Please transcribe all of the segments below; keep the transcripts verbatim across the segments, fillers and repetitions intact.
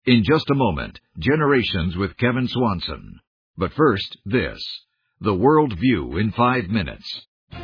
In just a moment, Generations with Kevin Swanson. But first, this. The World View in five minutes.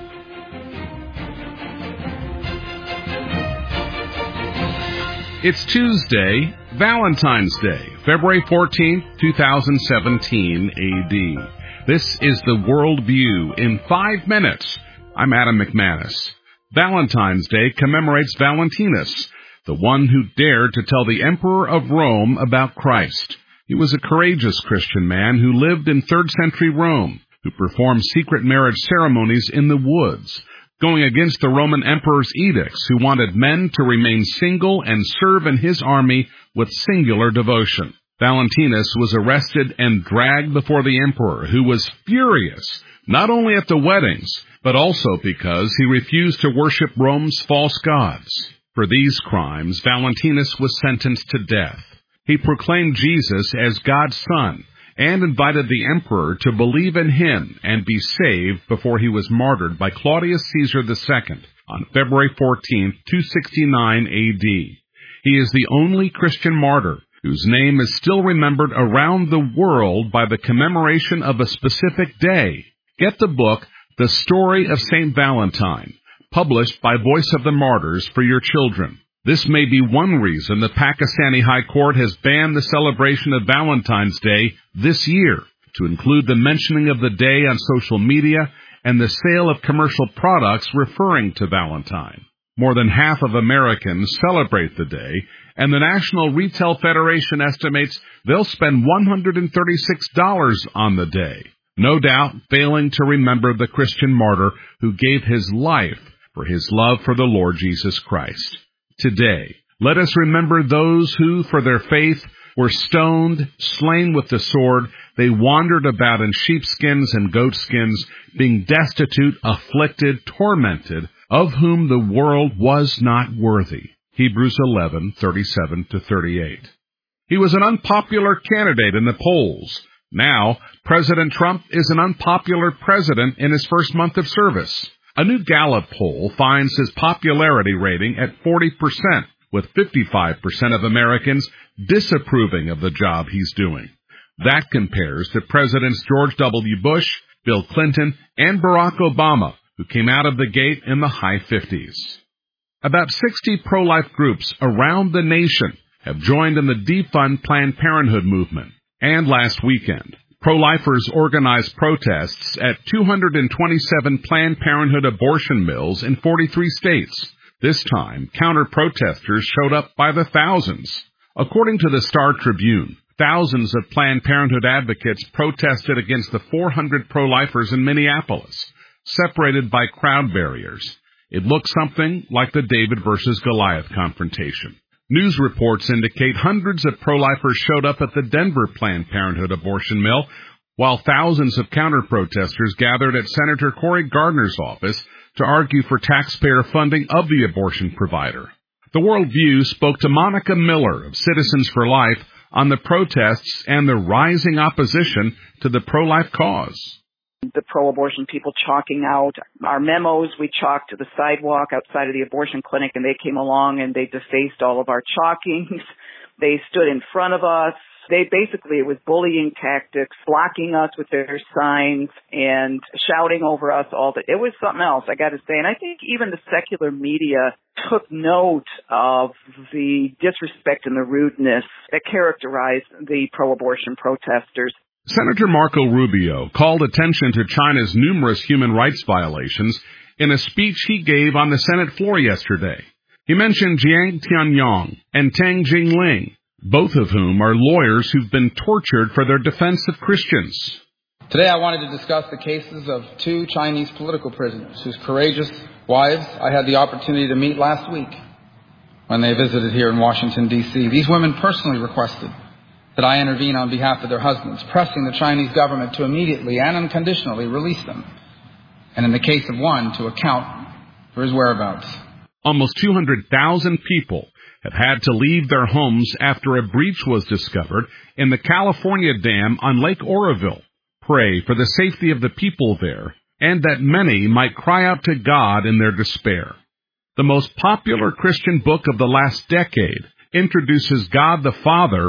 It's Tuesday, Valentine's Day, February fourteenth, twenty seventeen A D. This is the World View in five minutes. I'm Adam McManus. Valentine's Day commemorates Valentinus, the one who dared to tell the Emperor of Rome about Christ. He was a courageous Christian man who lived in third century Rome, who performed secret marriage ceremonies in the woods, going against the Roman emperor's edicts, who wanted men to remain single and serve in his army with singular devotion. Valentinus was arrested and dragged before the emperor, who was furious, not only at the weddings, but also because he refused to worship Rome's false gods. For these crimes, Valentinus was sentenced to death. He proclaimed Jesus as God's Son and invited the emperor to believe in him and be saved before he was martyred by Claudius Caesar the Second on February fourteenth, two sixty-nine A D. He is the only Christian martyr whose name is still remembered around the world by the commemoration of a specific day. Get the book, The Story of Saint Valentine, published by Voice of the Martyrs, for your children. This may be one reason the Pakistani High Court has banned the celebration of Valentine's Day this year, to include the mentioning of the day on social media and the sale of commercial products referring to Valentine. More than half of Americans celebrate the day, and the National Retail Federation estimates they'll spend one hundred thirty-six dollars on the day, no doubt failing to remember the Christian martyr who gave his life for his love for the Lord Jesus Christ. Today, let us remember those who, for their faith, were stoned, slain with the sword. They wandered about in sheepskins and goatskins, being destitute, afflicted, tormented, of whom the world was not worthy. Hebrews eleven, thirty-seven to thirty-eight. He was an unpopular candidate in the polls. Now, President Trump is an unpopular president in his first month of service. A new Gallup poll finds his popularity rating at forty percent, with fifty-five percent of Americans disapproving of the job he's doing. That compares to Presidents George W. Bush, Bill Clinton, and Barack Obama, who came out of the gate in the high fifties. About sixty pro-life groups around the nation have joined in the defund Planned Parenthood movement. And last weekend, pro-lifers organized protests at two hundred twenty-seven Planned Parenthood abortion mills in forty-three states. This time, counter-protesters showed up by the thousands. According to the Star Tribune, thousands of Planned Parenthood advocates protested against the four hundred pro-lifers in Minneapolis, separated by crowd barriers. It looked something like the David versus Goliath confrontation. News reports indicate hundreds of pro-lifers showed up at the Denver Planned Parenthood abortion mill, while thousands of counter-protesters gathered at Senator Cory Gardner's office to argue for taxpayer funding of the abortion provider. The World View spoke to Monica Miller of Citizens for Life on the protests and the rising opposition to the pro-life cause. The pro-abortion people chalking out our memos. We chalked to the sidewalk outside of the abortion clinic, and they came along and they defaced all of our chalkings. They stood in front of us. They basically, it was bullying tactics, blocking us with their signs and shouting over us all. That it was something else, I got to say. And I think even the secular media took note of the disrespect and the rudeness that characterized the pro-abortion protesters. Senator Marco Rubio called attention to China's numerous human rights violations in a speech he gave on the Senate floor yesterday. He mentioned Jiang Tianyong and Tang Jingling, both of whom are lawyers who've been tortured for their defense of Christians. Today I wanted to discuss the cases of two Chinese political prisoners whose courageous wives I had the opportunity to meet last week when they visited here in Washington, D C These women personally requested that I intervene on behalf of their husbands, pressing the Chinese government to immediately and unconditionally release them, and in the case of one, to account for his whereabouts. Almost two hundred thousand people have had to leave their homes after a breach was discovered in the California dam on Lake Oroville. Pray for the safety of the people there, and that many might cry out to God in their despair. The most popular Christian book of the last decade introduces God the Father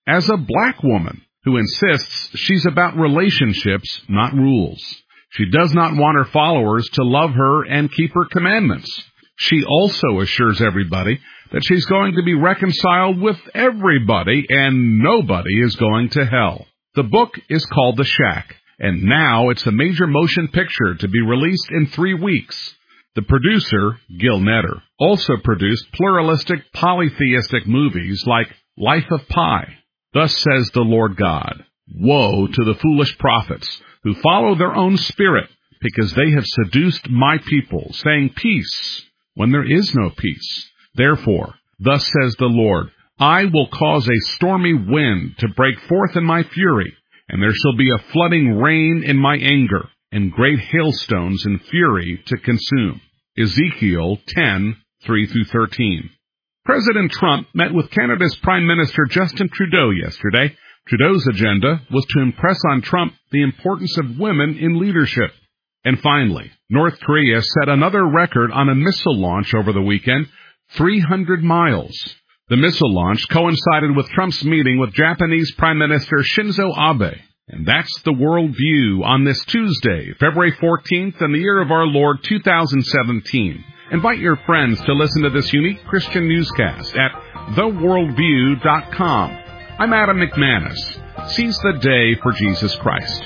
as a black woman who insists she's about relationships, not rules. She does not want her followers to love her and keep her commandments. She also assures everybody that she's going to be reconciled with everybody and nobody is going to hell. The book is called The Shack, and now it's a major motion picture to be released in three weeks. The producer, Gil Netter, also produced pluralistic, polytheistic movies like Life of Pi. Thus says the Lord God, woe to the foolish prophets who follow their own spirit, because they have seduced my people, saying peace, when there is no peace. Therefore, thus says the Lord, I will cause a stormy wind to break forth in my fury, and there shall be a flooding rain in my anger, and great hailstones in fury to consume. Ezekiel ten, three through thirteen. President Trump met with Canada's Prime Minister Justin Trudeau yesterday. Trudeau's agenda was to impress on Trump the importance of women in leadership. And finally, North Korea set another record on a missile launch over the weekend, three hundred miles. The missile launch coincided with Trump's meeting with Japanese Prime Minister Shinzo Abe. And that's the World View on this Tuesday, February fourteenth, in the year of our Lord two thousand seventeen. Invite your friends to listen to this unique Christian newscast at the world view dot com. I'm Adam McManus. Seize the day for Jesus Christ.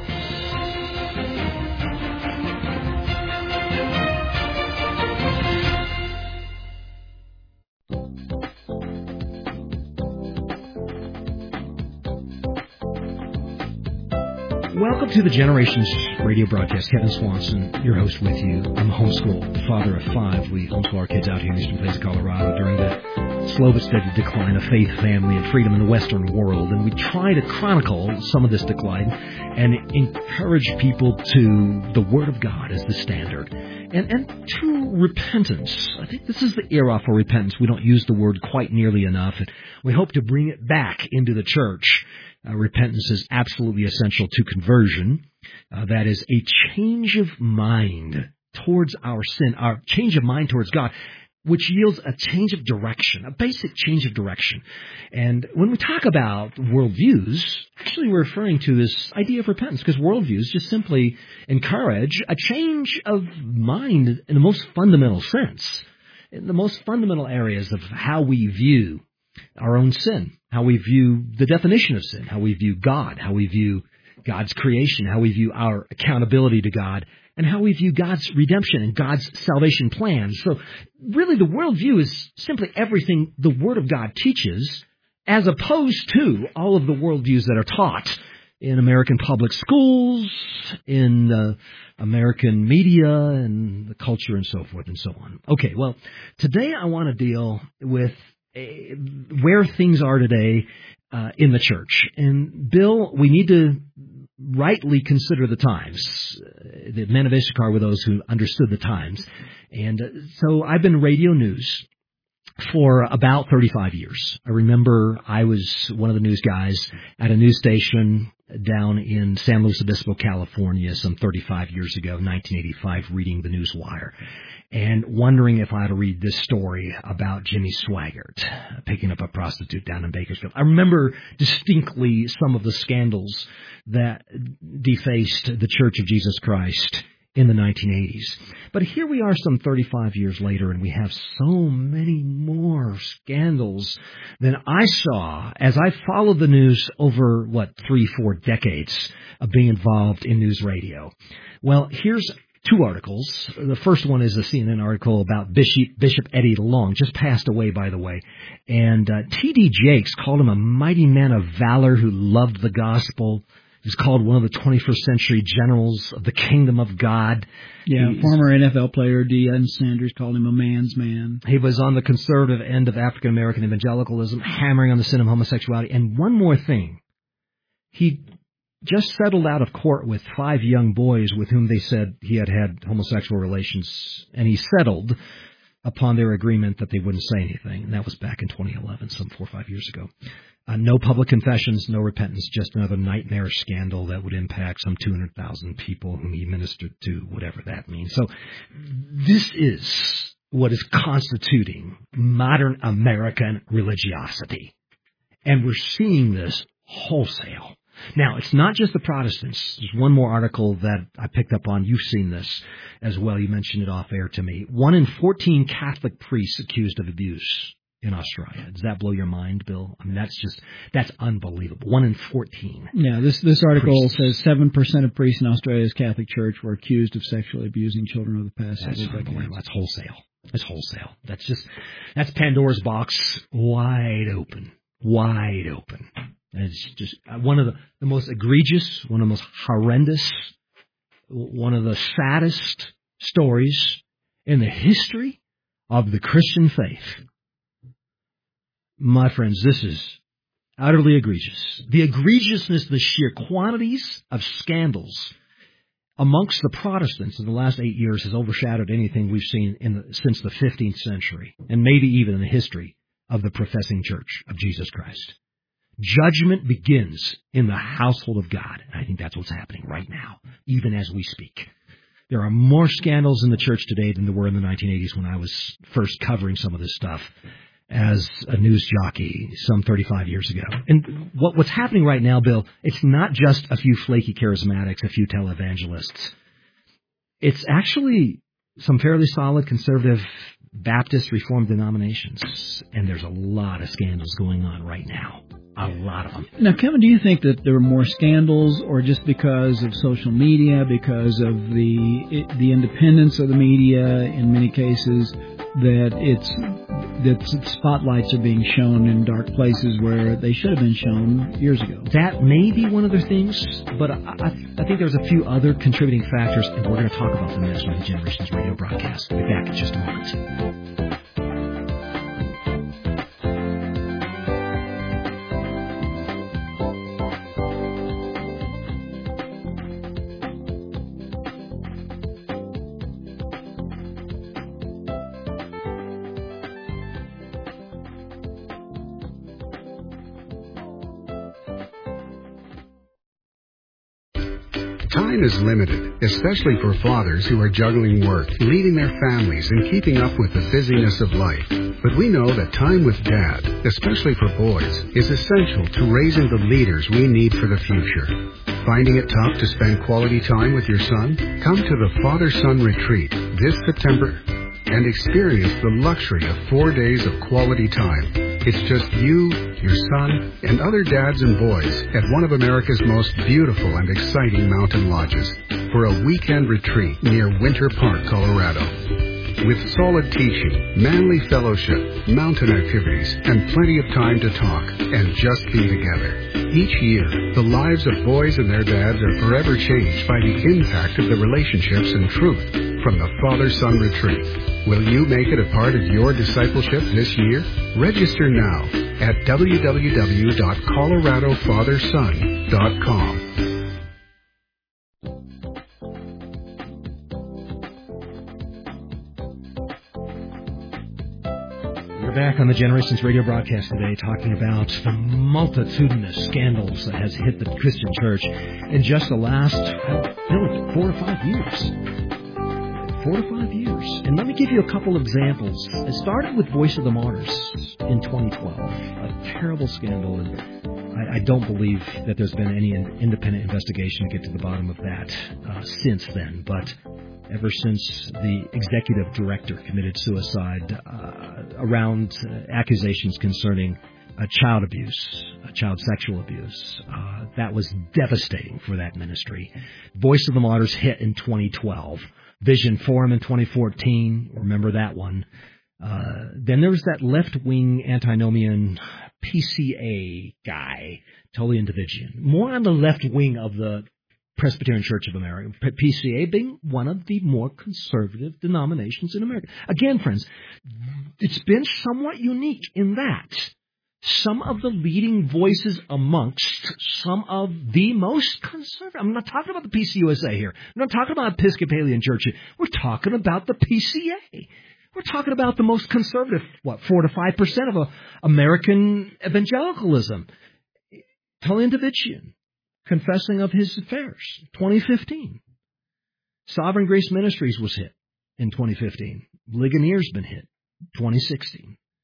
Welcome to the Generations radio broadcast. Kevin Swanson, your host with you. I'm a homeschool father of five. We homeschool our kids out here in Eastern Plains, Colorado during the slow but steady decline of faith, family, and freedom in the Western world. And we try to chronicle some of this decline and encourage people to the Word of God as the standard. And, and to repentance. I think this is the era for repentance. We don't use the word quite nearly enough. And we hope to bring it back into the church. Uh, repentance is absolutely essential to conversion. Uh, that is a change of mind towards our sin, our change of mind towards God, which yields a change of direction, a basic change of direction. And when we talk about worldviews, actually we're referring to this idea of repentance, because worldviews just simply encourage a change of mind in the most fundamental sense, in the most fundamental areas of how we view our own sin, how we view the definition of sin, how we view God, how we view God's creation, how we view our accountability to God, and how we view God's redemption and God's salvation plan. So really the worldview is simply everything the Word of God teaches, as opposed to all of the worldviews that are taught in American public schools, in uh, American media, and the culture, and so forth and so on. Okay, well, today I want to deal with where things are today uh, in the church. And, Bill, we need to rightly consider the times. Uh, the men of Issachar were those who understood the times. And uh, so I've been radio news for about thirty-five years. I remember I was one of the news guys at a news station down in San Luis Obispo, California, some thirty-five years ago, nineteen eighty-five, reading the News Wire, and wondering if I had to read this story about Jimmy Swaggart picking up a prostitute down in Bakersfield. I remember distinctly some of the scandals that defaced the Church of Jesus Christ in the nineteen eighties. But here we are some thirty-five years later, and we have so many more scandals than I saw as I followed the news over, what, three, four decades of being involved in news radio. Well, here's two articles. The first one is a C N N article about Bishop, Bishop Eddie Long, just passed away, by the way. And uh, T D Jakes called him a mighty man of valor who loved the gospel. He's called one of the twenty-first century generals of the kingdom of God. Yeah, He's, former N F L player Deion Sanders called him a man's man. He was on the conservative end of African-American evangelicalism, hammering on the sin of homosexuality. And one more thing. He just settled out of court with five young boys with whom they said he had had homosexual relations, and he settled upon their agreement that they wouldn't say anything. And that was back in twenty eleven, some four or five years ago. Uh, no public confessions, no repentance, just another nightmare scandal that would impact some two hundred thousand people whom he ministered to, whatever that means. So this is what is constituting modern American religiosity. And we're seeing this wholesale. Now, it's not just the Protestants. There's one more article that I picked up on. You've seen this as well. You mentioned it off air to me. One in fourteen Catholic priests accused of abuse in Australia. Does that blow your mind, Bill? I mean, that's just, that's unbelievable. One in fourteen. Yeah, this this article priests. says seven percent of priests in Australia's Catholic Church were accused of sexually abusing children over the past That's several decades. unbelievable. That's wholesale. That's wholesale. That's just, that's Pandora's box wide open. Wide open. And it's just one of the, the most egregious, one of the most horrendous, one of the saddest stories in the history of the Christian faith. My friends, this is utterly egregious. The egregiousness, the sheer quantities of scandals amongst the Protestants in the last eight years has overshadowed anything we've seen in the, since the fifteenth century, and maybe even in the history of the professing Church of Jesus Christ. Judgment begins in the household of God, and I think that's what's happening right now, even as we speak. There are more scandals in the church today than there were in the nineteen eighties when I was first covering some of this stuff as a news jockey some thirty-five years ago. And what, what's happening right now, Bill, it's not just a few flaky charismatics, a few televangelists. It's actually some fairly solid conservative Baptist Reformed denominations, and there's a lot of scandals going on right now. A lot of them. Now, Kevin, do you think that there are more scandals, or just because of social media, because of the the independence of the media in many cases, that it's that spotlights are being shown in dark places where they should have been shown years ago? That may be one of the things, but I, I, I think there's a few other contributing factors, and we're going to talk about them next on the Generations Radio broadcast. We'll be back in just a moment. Time is limited, especially for fathers who are juggling work, leading their families, and keeping up with the busyness of life. But we know that time with Dad, especially for boys, is essential to raising the leaders we need for the future. Finding it tough to spend quality time with your son? Come to the Father-Son Retreat this September and experience the luxury of four days of quality time. It's just you, your son, and other dads and boys at one of America's most beautiful and exciting mountain lodges for a weekend retreat near Winter Park, Colorado. With solid teaching, manly fellowship, mountain activities, and plenty of time to talk and just be together. Each year, the lives of boys and their dads are forever changed by the impact of the relationships and truth from the Father-Son Retreat. Will you make it a part of your discipleship this year? Register now at w w w dot colorado father son dot com. We're back on the Generations Radio broadcast today talking about the multitudinous scandals that has hit the Christian church in just the last, Bill, four or five years. Four to five years. And let me give you a couple examples. It started with Voice of the Martyrs in twenty twelve. A terrible scandal. And I, I don't believe that there's been any independent investigation to get to the bottom of that uh, since then. But ever since the executive director committed suicide uh, around uh, accusations concerning uh, child abuse, uh, child sexual abuse, uh, that was devastating for that ministry. Voice of the Martyrs hit in twenty twelve. Vision Forum in twenty fourteen, remember that one. Uh, then there was that left-wing antinomian P C A guy, Tully Individual. More on the left wing of the Presbyterian Church of America, P C A being one of the more conservative denominations in America. Again, friends, it's been somewhat unique in that some of the leading voices amongst some of the most conservative. I'm not talking about the P C U S A here. I'm not talking about Episcopalian Church. We're talking about the P C A. We're talking about the most conservative, what, four to five percent of uh, American evangelicalism. Tully Individual, confessing of his affairs, twenty fifteen. Sovereign Grace Ministries was hit in twenty fifteen. Ligonier's been hit, twenty sixteen.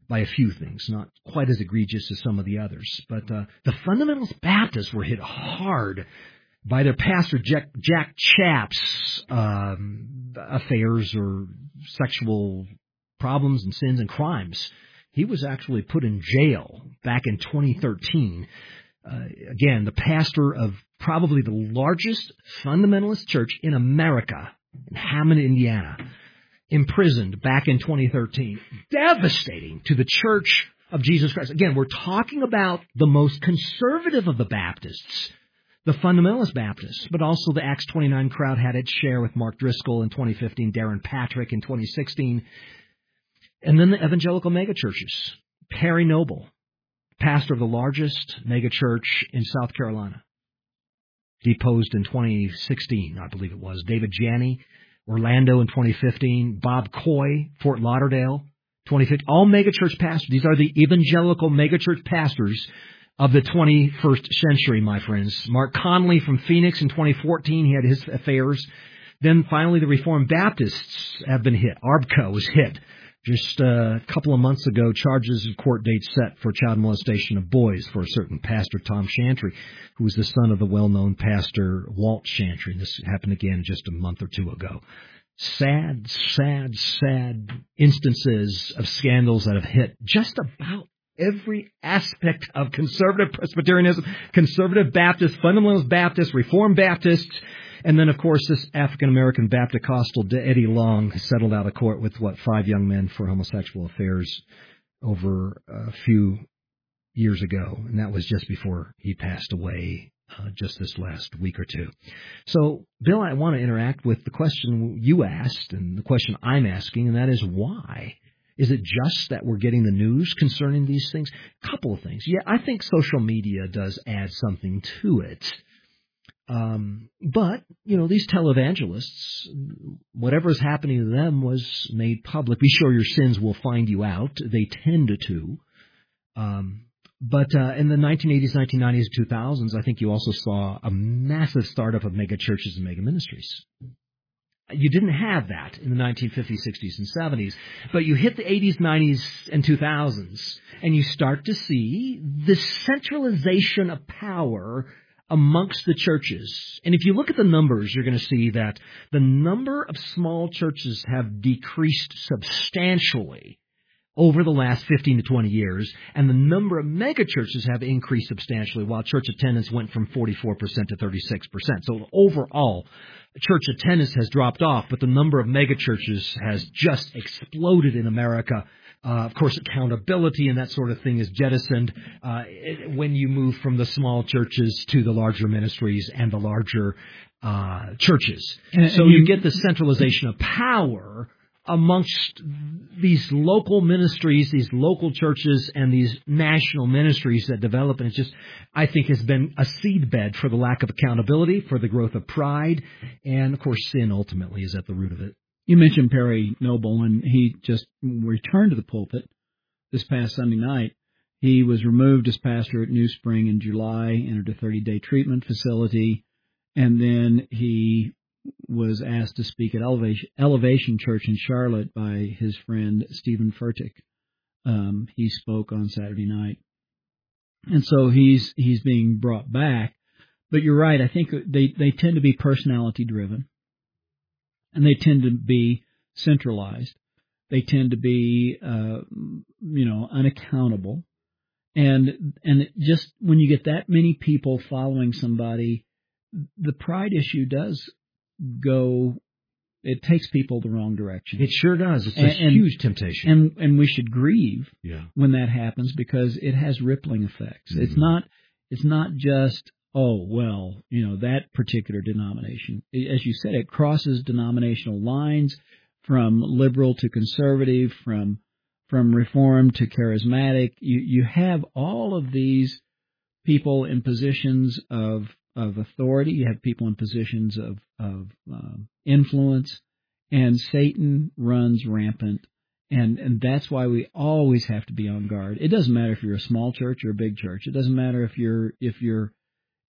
by a few things, not quite as egregious as some of the others. But uh, the Fundamentalist Baptists were hit hard by their pastor, Jack, Jack Chapp's um, affairs or sexual problems and sins and crimes. He was actually put in jail back in twenty thirteen. Uh, again, the pastor of probably the largest fundamentalist church in America, in Hammond, Indiana, imprisoned back in twenty thirteen. Devastating to the Church of Jesus Christ. Again, we're talking about the most conservative of the Baptists, the Fundamentalist Baptists, but also the Acts twenty-nine crowd had its share with Mark Driscoll in twenty fifteen, Darren Patrick in twenty sixteen, and then the evangelical megachurches. Perry Noble, pastor of the largest megachurch in South Carolina, deposed in twenty sixteen, I believe it was. David Janney, Orlando in twenty fifteen. Bob Coy, Fort Lauderdale, twenty fifteen. All megachurch pastors. These are the evangelical megachurch pastors of the twenty-first century, my friends. Mark Conley from Phoenix in twenty fourteen, he had his affairs. Then finally the Reformed Baptists have been hit. A R B C O was hit. Just uh, a couple of months ago, charges of court dates set for child molestation of boys for a certain pastor, Tom Chantry, who was the son of the well-known pastor Walt Chantry. This happened again just a month or two ago. Sad, sad, sad instances of scandals that have hit just about every aspect of conservative Presbyterianism, conservative Baptists, fundamentalist Baptists, Reformed Baptists, and then, of course, this African-American Baptist-Costal Eddie Long settled out of court with, what, five young men for homosexual affairs over a few years ago. And that was just before he passed away uh, just this last week or two. So, Bill, I want to interact with the question you asked and the question I'm asking, and that is why? Is it just that we're getting the news concerning these things? A couple of things. Yeah, I think social media does add something to it. Um, but, you know, these televangelists, whatever is happening to them was made public. Be sure your sins will find you out. They tend to. Um, but uh, in the nineteen eighties, nineteen nineties, two thousands, I think you also saw a massive startup of mega churches and mega ministries. You didn't have that in the nineteen fifties, sixties, and seventies, but you hit the eighties, nineties, and two thousands, and you start to see the centralization of power amongst the churches. And if you look at the numbers, you're going to see that the number of small churches have decreased substantially over the last fifteen to twenty years, and the number of megachurches have increased substantially, while church attendance went from forty-four percent to thirty-six percent. So overall, church attendance has dropped off, but the number of megachurches has just exploded in America. Uh, of course, accountability and that sort of thing is jettisoned uh, it, when you move from the small churches to the larger ministries and the larger uh, churches. And, so and you, you get the centralization of power amongst these local ministries, these local churches, and these national ministries that develop. And it just, I think, has been a seedbed for the lack of accountability, for the growth of pride, and, of course, sin ultimately is at the root of it. You mentioned Perry Noble, and he just returned to the pulpit this past Sunday night. He was removed as pastor at New Spring in July, entered a thirty-day treatment facility, and then he was asked to speak at Elevation, Elevation Church in Charlotte by his friend Stephen Furtick. Um, he spoke on Saturday night. And so he's he's being brought back. But you're right, I think they, they tend to be personality-driven. And they tend to be centralized. They tend to be, uh, you know, unaccountable. And and just when you get that many people following somebody, the pride issue does go, it takes people the wrong direction. It sure does. It's and, a huge temptation. And and we should grieve yeah. when that happens because it has rippling effects. Mm-hmm. It's not it's not just, oh, well, you know, that particular denomination. As you said, it crosses denominational lines from liberal to conservative, from from reformed to charismatic. You you have all of these people in positions of of authority. You have people in positions of of um, influence, and Satan runs rampant. And and that's why we always have to be on guard. It doesn't matter if you're a small church or a big church. It doesn't matter if you're if you're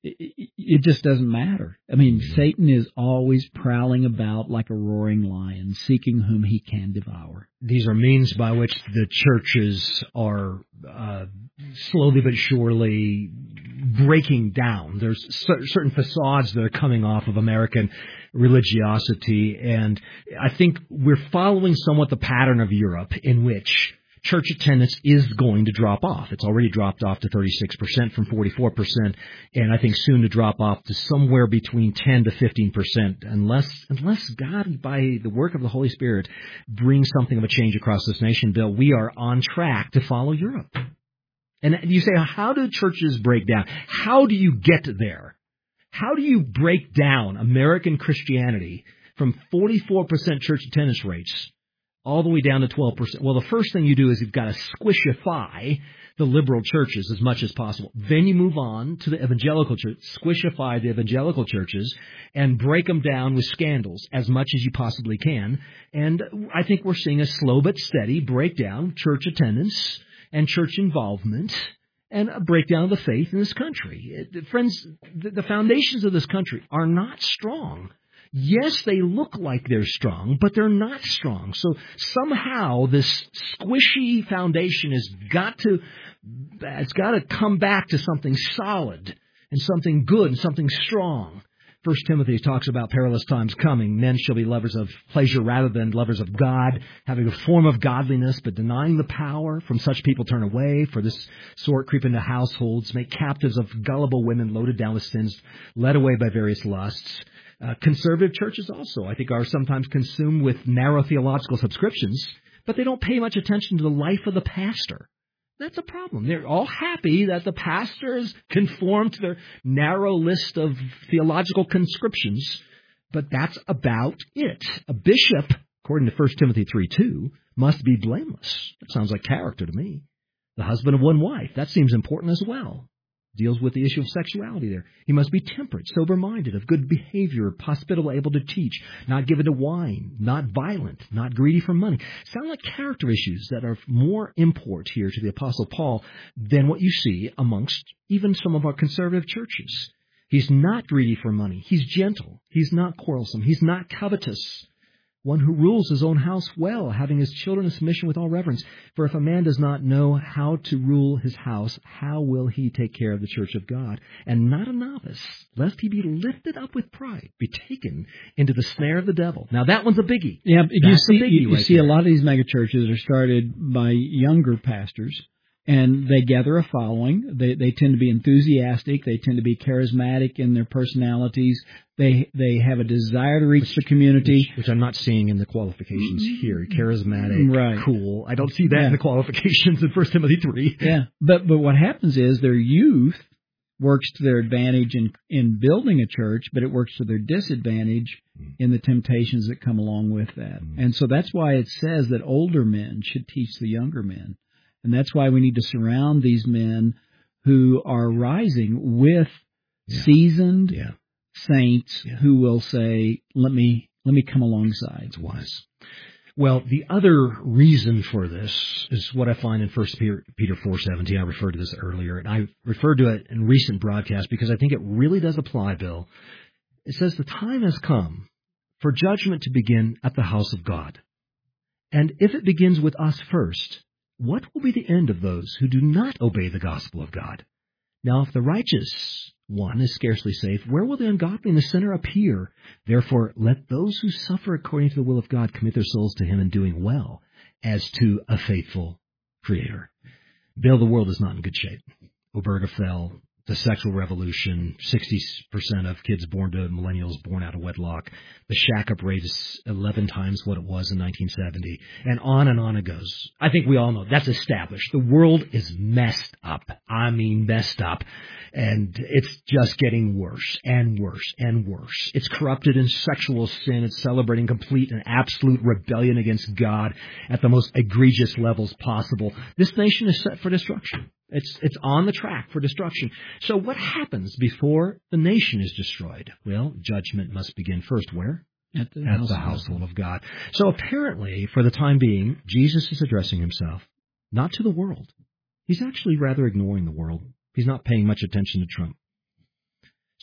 it, it just doesn't matter. I mean, Mm-hmm. Satan is always prowling about like a roaring lion, seeking whom he can devour. These are means by which the churches are uh, slowly but surely breaking down. There's cer- certain facades that are coming off of American religiosity, and I think we're following somewhat the pattern of Europe, in which church attendance is going to drop off. It's already dropped off to thirty-six percent from forty-four percent, and I think soon to drop off to somewhere between ten to fifteen percent, unless unless God, by the work of the Holy Spirit, brings something of a change across this nation. Bill, we are on track to follow Europe. And you say, how do churches break down? How do you get there? How do you break down American Christianity from forty-four percent church attendance rates all the way down to twelve percent? Well, the first thing you do is you've got to squishify the liberal churches as much as possible. Then you move on to the evangelical church, squishify the evangelical churches, and break them down with scandals as much as you possibly can. And I think we're seeing a slow but steady breakdown of church attendance and church involvement, and a breakdown of the faith in this country. Friends, the foundations of this country are not strong. Yes, they look like they're strong, but they're not strong. So somehow this squishy foundation has got to, it's got to come back to something solid and something good and something strong. First Timothy talks about perilous times coming. Men shall be lovers of pleasure rather than lovers of God, having a form of godliness, but denying the power. From such people turn away. For this sort creep into households, make captives of gullible women loaded down with sins, led away by various lusts. Uh, conservative churches also, I think, are sometimes consumed with narrow theological subscriptions, but they don't pay much attention to the life of the pastor. That's a problem. They're all happy that the pastors conform to their narrow list of theological conscriptions, but that's about it. A bishop, according to First Timothy three two, must be blameless. That sounds like character to me. The husband of one wife, that seems important as well. Deals with the issue of sexuality there. He must be temperate, sober-minded, of good behavior, hospitable, able to teach, not given to wine, not violent, not greedy for money. Sound like character issues that are of more import here to the Apostle Paul than what you see amongst even some of our conservative churches. He's not greedy for money. He's gentle. He's not quarrelsome. He's not covetous. One who rules his own house well, having his children in submission with all reverence. For if a man does not know how to rule his house, how will he take care of the church of God? And not a novice, lest he be lifted up with pride, be taken into the snare of the devil. Now that one's a biggie. Yeah, you That's see, a biggie you, you right see there. a lot of these megachurches are started by younger pastors, and they gather a following. They they tend to be enthusiastic. They tend to be charismatic in their personalities. They they have a desire to reach which, the community. Which, which I'm not seeing in the qualifications here. Charismatic, Right. cool. I don't see that Yeah. in the qualifications in First Timothy three. Yeah, but but what happens is their youth works to their advantage in in building a church, but it works to their disadvantage in the temptations that come along with that. And so that's why it says that older men should teach the younger men. And that's why we need to surround these men who are rising with Yeah. seasoned Yeah. saints Yeah. who will say, let me let me come alongside. It's wise. Well, the other reason for this is what I find in First Peter four seventeen. I referred to this earlier, and I referred to it in recent broadcasts because I think it really does apply, Bill. It says the time has come for judgment to begin at the house of God. And if it begins with us first, what will be the end of those who do not obey the gospel of God? Now, if the righteous one is scarcely safe, where will the ungodly and the sinner appear? Therefore, let those who suffer according to the will of God commit their souls to him in doing well, as to a faithful Creator. Bill, the world is not in good shape. Obergefell, the sexual revolution, sixty percent of kids born to millennials born out of wedlock. The shack-up rate is eleven times what it was in nineteen seventy. And on and on it goes. I think we all know that's established. The world is messed up. I mean messed up. And it's just getting worse and worse and worse. It's corrupted in sexual sin. It's celebrating complete and absolute rebellion against God at the most egregious levels possible. This nation is set for destruction. It's it's on the track for destruction. So what happens before the nation is destroyed? Well, judgment must begin first where? At the, At house the of household of God. So apparently, for the time being, Jesus is addressing himself not to the world. He's actually rather ignoring the world. He's not paying much attention to Trump.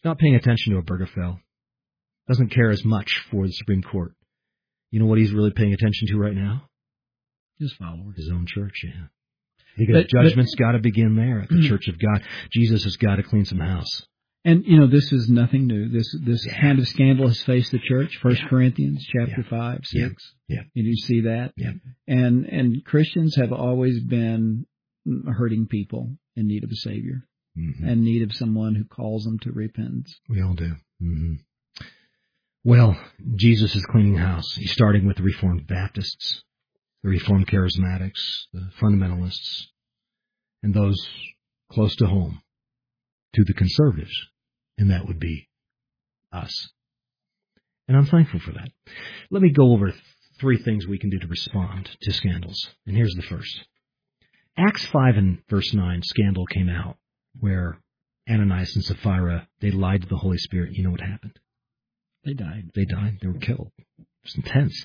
He's not paying attention to Obergefell. Doesn't care as much for the Supreme Court. You know what he's really paying attention to right now? His followers. His own church, yeah. Because But- judgment's got to begin there at the church of God. Jesus has got to clean some house. And, you know, this is nothing new. This this Yeah. kind of scandal has faced the church. First Yeah. Corinthians chapter Yeah. five, Yeah. six. Yeah. And you see that. Yeah. And and Christians have always been hurting people in need of a Savior Mm-hmm. and need of someone who calls them to repentance. We all do. Mm-hmm. Well, Jesus is cleaning house. He's starting with the Reformed Baptists, the Reformed Charismatics, the Fundamentalists, and those close to home, to the conservatives, and that would be us. And I'm thankful for that. Let me go over th- three things we can do to respond to scandals. And here's the first. Acts five and verse nine, scandal came out where Ananias and Sapphira, they lied to the Holy Spirit. You know what happened? They died. They died. They were killed. It's intense.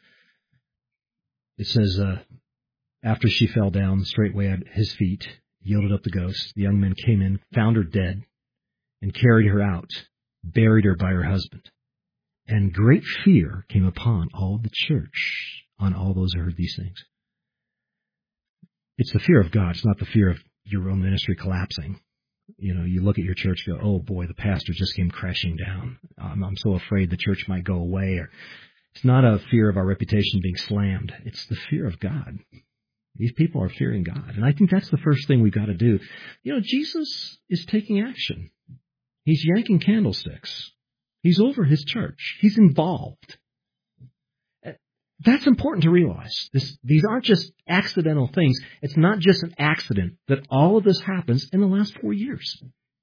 It says, uh, after she fell down straightway at his feet, yielded up the ghost, the young men came in, found her dead, and carried her out, buried her by her husband. And great fear came upon all the church, on all those who heard these things. It's the fear of God. It's not the fear of your own ministry collapsing. You know, you look at your church and go, oh boy, the pastor just came crashing down. Um, I'm so afraid the church might go away. Or it's not a fear of our reputation being slammed. It's the fear of God. These people are fearing God. And I think that's the first thing we've got to do. You know, Jesus is taking action. He's yanking candlesticks. He's over his church. He's involved. That's important to realize. This, these aren't just accidental things. It's not just an accident that all of this happens in the last four years.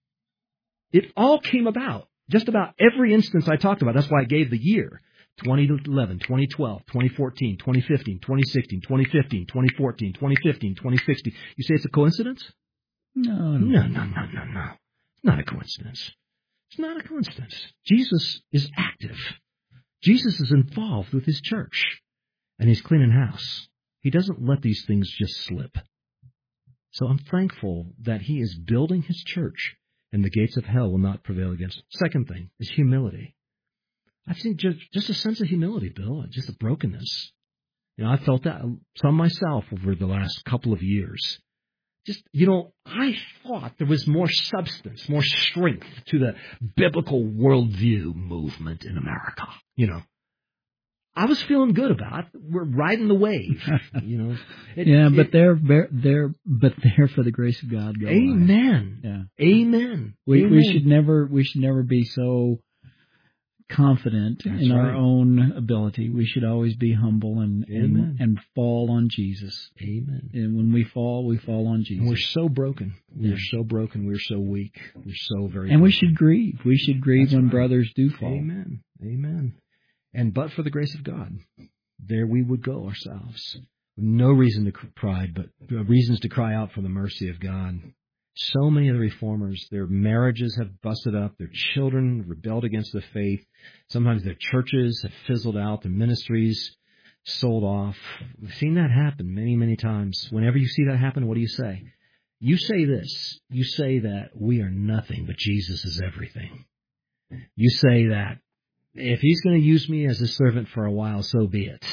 It all came about. Just about every instance I talked about. That's why I gave the year. twenty eleven, twenty twelve, twenty fourteen, twenty fifteen, twenty sixteen, twenty fifteen, twenty fourteen, twenty fifteen, twenty sixteen. You say it's a coincidence? No, No, no, no, no, no. It's not a coincidence. It's not a coincidence. Jesus is active. Jesus is involved with his church. And he's cleaning house. He doesn't let these things just slip. So I'm thankful that he is building his church, and the gates of hell will not prevail against it. Second thing is humility. I've seen just, just a sense of humility, Bill, just a brokenness. You know, I felt that some myself over the last couple of years. Just, you know, I thought there was more substance, more strength to the biblical worldview movement in America. You know, I was feeling good about it. We're riding the wave, you know. It, yeah, it, but they're they're but they're for the grace of God. Go amen. On. Yeah. Amen. We amen. we should never we should never be so confident That's in right. our own ability. We should always be humble and Amen. and, and fall on Jesus. Amen. And when we fall, we fall on Jesus. And we're so broken. We're Yeah. so broken. We're so weak. We're so very. And we broken. should grieve. We should grieve That's when right. brothers do fall. Amen. Amen. And but for the grace of God, there we would go ourselves. No reason to pride, but reasons to cry out for the mercy of God. So many of the reformers, their marriages have busted up, their children rebelled against the faith. Sometimes their churches have fizzled out, their ministries sold off. We've seen that happen many, many times. Whenever you see that happen, what do you say? You say this. You say that we are nothing, but Jesus is everything. You say that if he's going to use me as a servant for a while, so be it.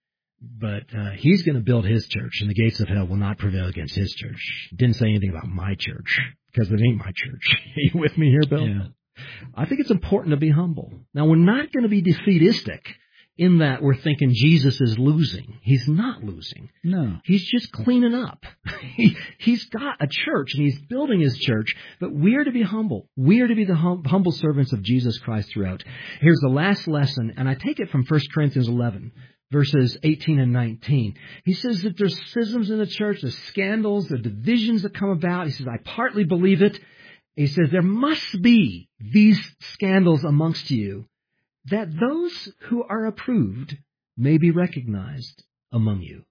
But uh, he's going to build his church, and the gates of hell will not prevail against his church. Didn't say anything about my church, because it ain't my church. Are you with me here, Bill? Yeah. I think it's important to be humble. Now, we're not going to be defeatistic in that we're thinking Jesus is losing. He's not losing. No. He's just cleaning up. he, he's got a church, and he's building his church, but we're to be humble. We're to be the hum, humble servants of Jesus Christ throughout. Here's the last lesson, and I take it from First Corinthians eleven. Verses eighteen and nineteen. He says that there's schisms in the church, there's scandals, there's divisions that come about. He says, I partly believe it. He says, there must be these scandals amongst you, that those who are approved may be recognized among you.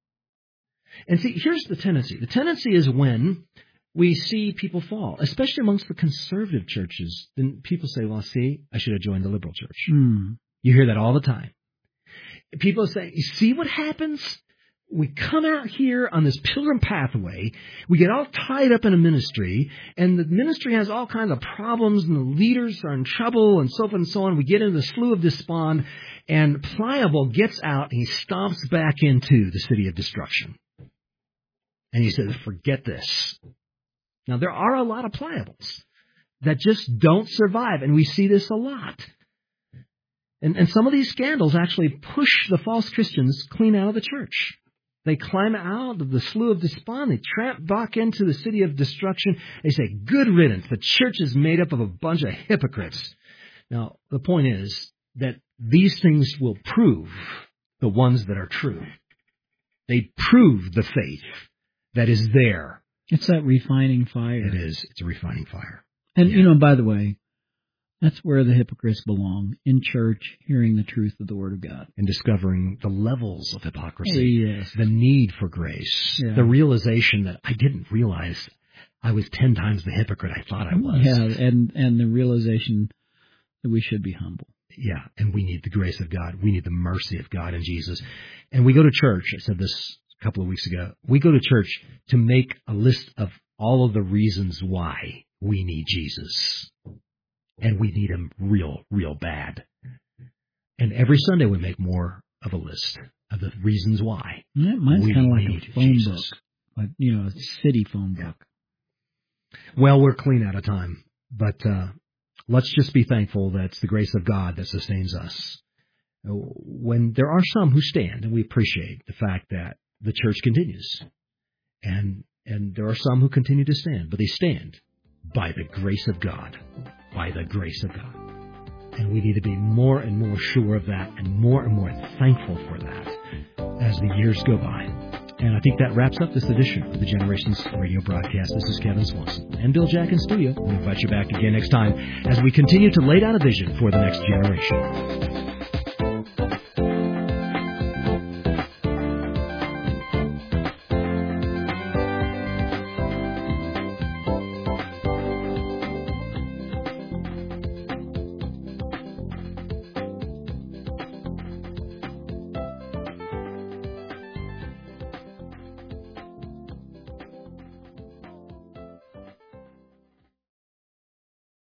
And see, here's the tendency. The tendency is when we see people fall, especially amongst the conservative churches, then people say, well, see, I should have joined the liberal church. Mm. You hear that all the time. People say, you see what happens we come out here on this pilgrim pathway, we get all tied up in a ministry, and the ministry has all kinds of problems, and the leaders are in trouble, and so forth and so on. We get into the slough of despond, and Pliable gets out, and he stomps back into the city of destruction. And he says, forget this. Now, there are a lot of Pliables that just don't survive, and we see this a lot. And, and some of these scandals actually push the false Christians clean out of the church. They climb out of the slough of despond. They tramp back into the city of destruction. They say, good riddance. The church is made up of a bunch of hypocrites. Now, the point is that these things will prove the ones that are true. They prove the faith that is there. It's that refining fire. It is. It's a refining fire. And, yeah. you know, by the way, that's where the hypocrites belong, in church, hearing the truth of the Word of God. And discovering the levels of hypocrisy, oh, yes. the need for grace, yeah. the realization that I didn't realize I was ten times the hypocrite I thought I was. Yeah, and, and the realization that we should be humble. Yeah, and we need the grace of God. We need the mercy of God in Jesus. And we go to church, I said this a couple of weeks ago, we go to church to make a list of all of the reasons why we need Jesus. And we need him real, real bad. And every Sunday we make more of a list of the reasons why. Yeah, mine's kind of like a phone Jesus. book, like, you know, a city phone book. Yeah. Well, we're clean out of time, but uh, let's just be thankful that it's the grace of God that sustains us. When there are some who stand, and we appreciate the fact that the church continues, and and there are some who continue to stand, but they stand by the grace of God. By the grace of God. And we need to be more and more sure of that and more and more thankful for that as the years go by. And I think that wraps up this edition of the Generations radio broadcast. This is Kevin Swanson and Bill Jack in studio. We invite you back again next time as we continue to lay down a vision for the next generation.